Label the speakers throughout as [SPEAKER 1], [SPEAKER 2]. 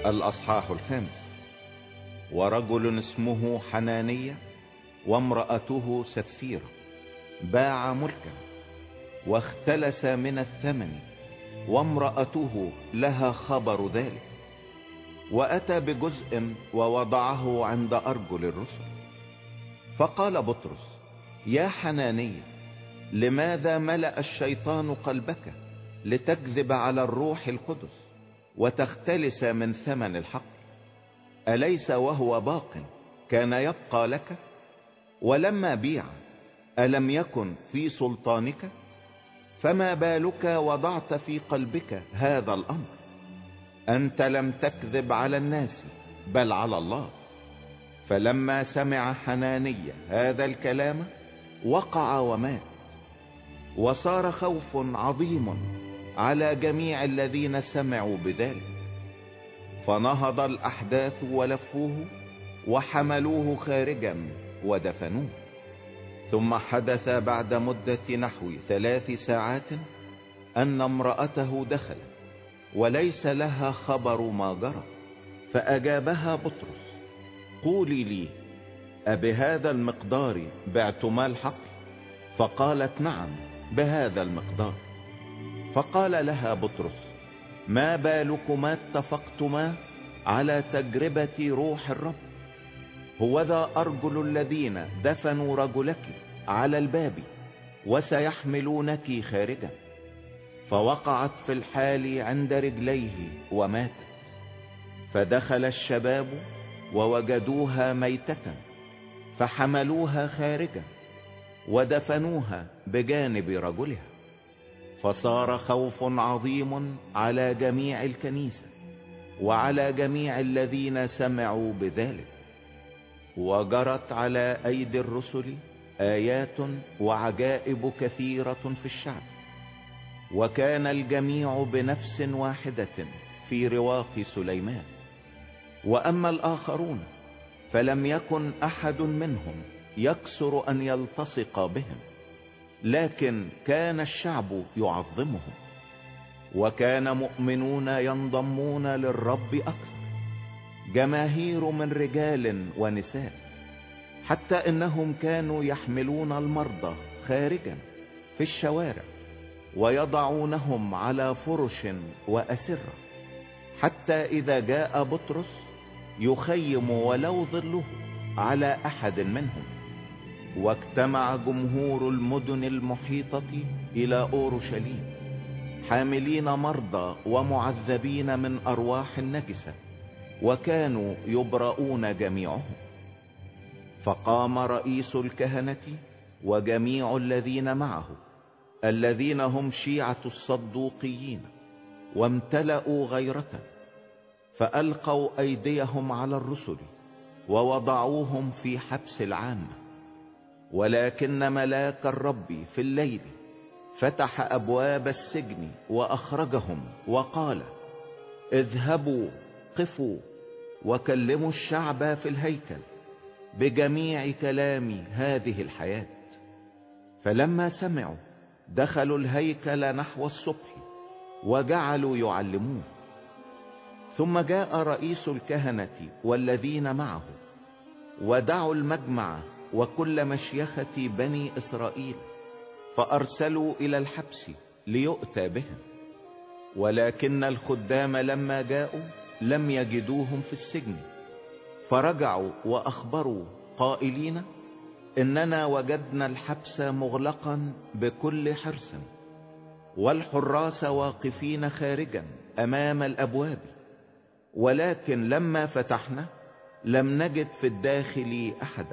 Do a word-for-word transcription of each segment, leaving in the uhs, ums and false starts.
[SPEAKER 1] الأصحاح الخامس. ورجل اسمه حنانية وامرأته سفيرة باع ملكا واختلس من الثمن، وامرأته لها خبر ذلك، وأتى بجزء ووضعه عند أرجل الرسل. فقال بطرس: يا حنانية، لماذا ملأ الشيطان قلبك لتكذب على الروح القدس وتختلس من ثمن الحق؟ أليس وهو باق كان يبقى لك؟ ولما بيع ألم يكن في سلطانك؟ فما بالك وضعت في قلبك هذا الأمر؟ أنت لم تكذب على الناس بل على الله. فلما سمع حنانية هذا الكلام وقع ومات، وصار خوف عظيم على جميع الذين سمعوا بذلك. فنهض الأحداث ولفوه وحملوه خارجا ودفنوه. ثم حدث بعد مدة نحو ثلاث ساعات أن امرأته دخلت وليس لها خبر ما جرى. فأجابها بطرس: قولي لي، أبهذا المقدار بعتما الحقل؟ فقالت: نعم، بهذا المقدار. فقال لها بطرس: ما بالكما اتفقتما على تجربة روح الرب؟ هوذا أرجل الذين دفنوا رجلك على الباب وسيحملونك خارجا. فوقعت في الحال عند رجليه وماتت. فدخل الشباب ووجدوها ميتة، فحملوها خارجا ودفنوها بجانب رجلها. فصار خوف عظيم على جميع الكنيسة وعلى جميع الذين سمعوا بذلك. وجرت على أيدي الرسل آيات وعجائب كثيرة في الشعب، وكان الجميع بنفس واحدة في رواق سليمان. وأما الآخرون فلم يكن أحد منهم يكسر أن يلتصق بهم، لكن كان الشعب يعظمهم، وكان مؤمنون ينضمون للرب أكثر، جماهير من رجال ونساء، حتى إنهم كانوا يحملون المرضى خارجا في الشوارع ويضعونهم على فرش وأسرة، حتى إذا جاء بطرس يخيم ولو ظله على أحد منهم. واجتمع جمهور المدن المحيطة إلى أورشليم حاملين مرضى ومعذبين من أرواح النجسة، وكانوا يبرؤون جميعهم. فقام رئيس الكهنة وجميع الذين معه الذين هم شيعة الصدوقيين وامتلأوا غيرة، فألقوا أيديهم على الرسل ووضعوهم في حبس العامة. ولكن ملاك الرب في الليل فتح أبواب السجن وأخرجهم وقال: اذهبوا قفوا وكلموا الشعب في الهيكل بجميع كلام هذه الحياة. فلما سمعوا دخلوا الهيكل نحو الصبح وجعلوا يعلمون. ثم جاء رئيس الكهنة والذين معه ودعوا المجمع وكل مشيخة بني إسرائيل، فأرسلوا إلى الحبس ليؤتى بهم. ولكن الخدام لما جاءوا لم يجدوهم في السجن، فرجعوا وأخبروا قائلين: إننا وجدنا الحبس مغلقا بكل حرص، والحراس واقفين خارجا أمام الأبواب، ولكن لما فتحنا لم نجد في الداخل أحدا.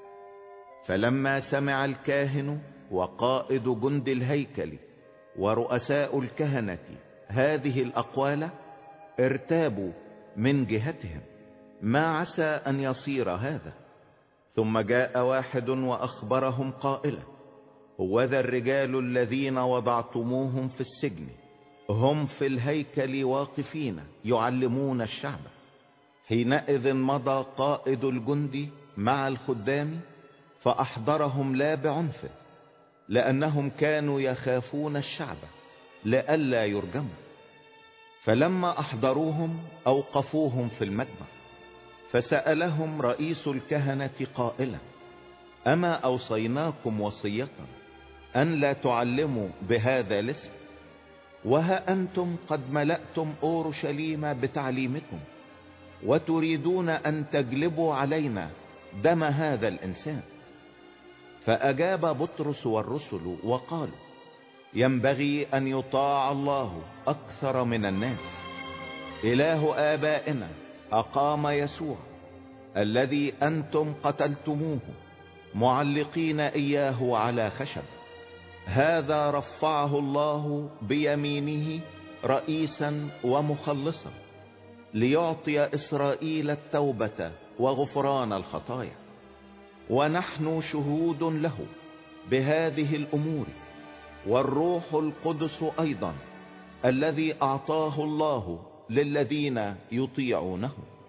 [SPEAKER 1] فلما سمع الكاهن وقائد جند الهيكل ورؤساء الكهنة هذه الأقوال ارتابوا من جهتهم ما عسى أن يصير هذا. ثم جاء واحد وأخبرهم قائلا: هوذا الرجال الذين وضعتموهم في السجن هم في الهيكل واقفين يعلمون الشعب. حينئذ مضى قائد الجند مع الخدام فأحضرهم لا بعنف، لأنهم كانوا يخافون الشعب لئلا يرجموا. فلما احضروهم اوقفوهم في المجمع، فسألهم رئيس الكهنة قائلا: اما اوصيناكم وصية ان لا تعلموا بهذا الاسم؟ وها انتم قد ملأتم اورشليم بتعليمكم، وتريدون ان تجلبوا علينا دم هذا الانسان. فاجاب بطرس والرسل وقالوا: ينبغي ان يطاع الله اكثر من الناس. اله ابائنا اقام يسوع الذي انتم قتلتموه معلقين اياه على خشب، هذا رفعه الله بيمينه رئيسا ومخلصا، ليعطي اسرائيل التوبة وغفران الخطايا. ونحن شهود له بهذه الامور، والروح القدس ايضا الذي اعطاه الله للذين يطيعونه.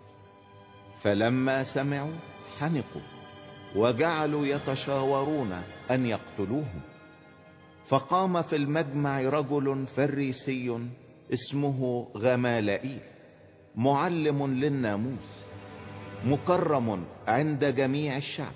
[SPEAKER 1] فلما سمعوا حنقوا وجعلوا يتشاورون ان يقتلوهم. فقام في المجمع رجل فريسي اسمه غمالائيل، معلم للناموس، مكرم عند جميع الشعب،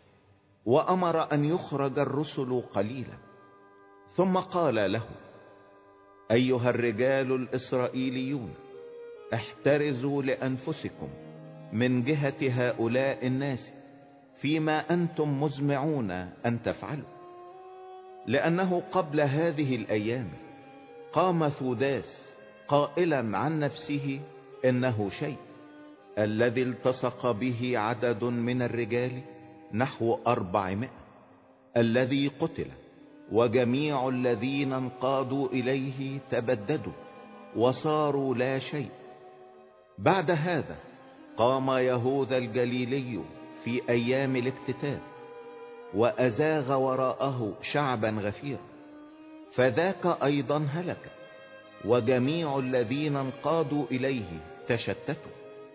[SPEAKER 1] وامر ان يخرج الرسل قليلا. ثم قال له: ايها الرجال الاسرائيليون، احترزوا لانفسكم من جهة هؤلاء الناس فيما انتم مزمعون ان تفعلوا. لانه قبل هذه الايام قام ثوداس قائلا عن نفسه انه شيء، الذي التصق به عدد من الرجال نحو اربعمائة، الذي قتل، وجميع الذين انقادوا اليه تبددوا وصاروا لا شيء. بعد هذا قام يهوذا الجليلي في ايام الاكتتاب، وازاغ وراءه شعبا غفيرا، فذاك ايضا هلك، وجميع الذين انقادوا اليه تشتتوا.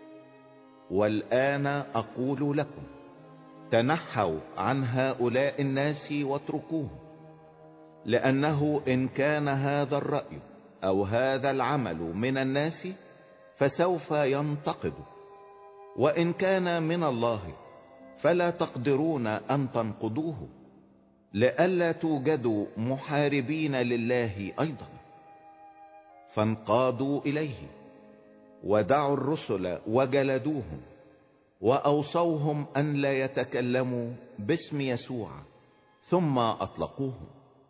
[SPEAKER 1] والآن اقول لكم: تنحوا عن هؤلاء الناس واتركوهم، لانه ان كان هذا الرأي او هذا العمل من الناس فسوف ينتقد، وان كان من الله فلا تقدرون ان تنقضوه، لئلا توجدوا محاربين لله ايضا. فانقادوا اليه ودعوا الرسل وجلدوهم، واوصوهم ان لا يتكلموا باسم يسوع، ثم اطلقوهم.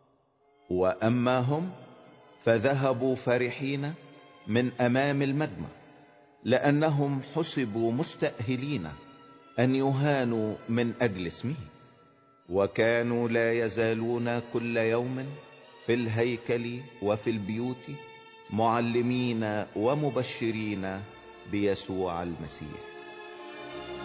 [SPEAKER 1] واما هم فذهبوا فرحين من امام المجمع، لانهم حسبوا مستأهلين ان يهانوا من اجل اسمه. وكانوا لا يزالون كل يوم في الهيكل وفي البيوت معلمين ومبشرين بيسوع المسيح.